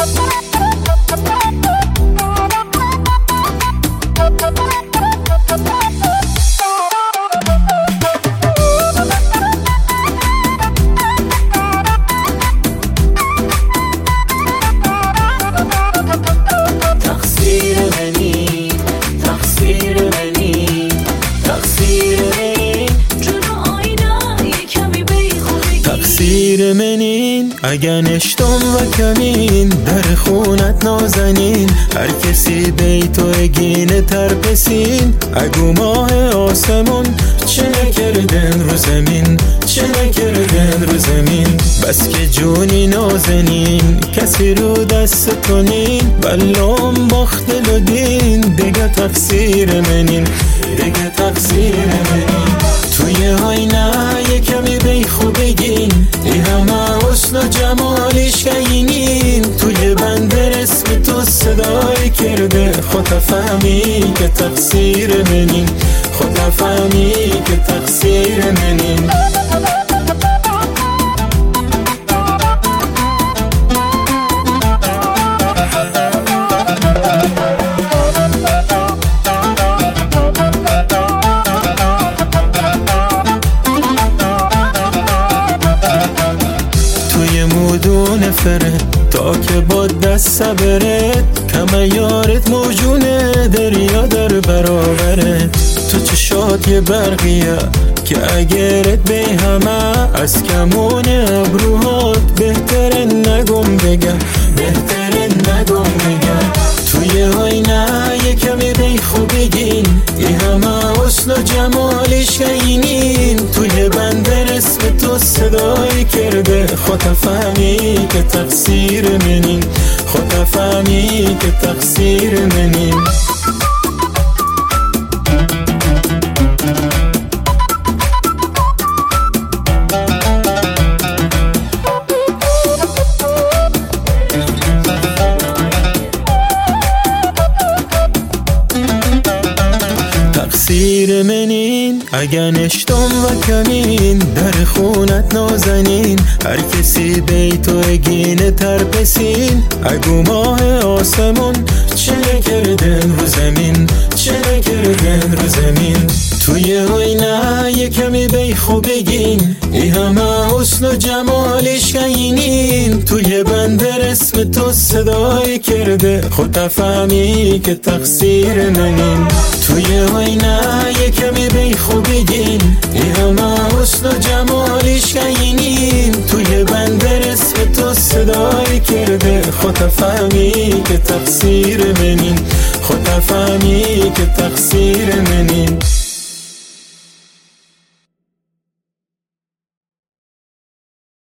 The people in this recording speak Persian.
تقصیر منین اگه نشتم و کمین در خونت نازنین هر کسی بیتو اگینه ترپسین اگو ماه آسمون چه نکردن رو زمین چه نکردن رو زمین بس که جونی نازنین کسی رو دست کنین بلام باخت لدین دیگه تقصیر منین دیگه تقصیر منین توی آینه یه کمی بیخو بگین ای همه حسن و جمالش گینین توی بنده رسم تو صدای کرده خود فهمی که تقصیر منین خود فهمی که تقصیر منین مودون فرد تا که با دست صبرت کم یارت موجونه دریا در برابرت تو چشات یه برقیه که اگرت به همه از کمون ابروهات بهتره نگم بگم بهتره نگم بگم توی آینه یه کمی بیخو بگین ای همه حسن و جمالش گینین توی بنده رسم تو صدای کرده خود فهمی که تقصیر منین خود فهمی که تقصیر منین تقصیر منین اگه نشتم و کمین در خونت نازنین هر کسی بیتو اگینه ترپسین اگو ماه آسمون چه نکردن رو زمین چه نکردن رو زمین توی آینه یه کمی بیخو بگین ای همه حسن و جمالش گینین توی بنده رسم تو صدای کرده خود فهمی که تقصیر منین توی آینه یه کمی بیخو بگین ای همه حسن و جمالش گینین توی بنده رسم تو صدای کرده خود فهمی که تقصیر منین خود فهمی که تقصیر منین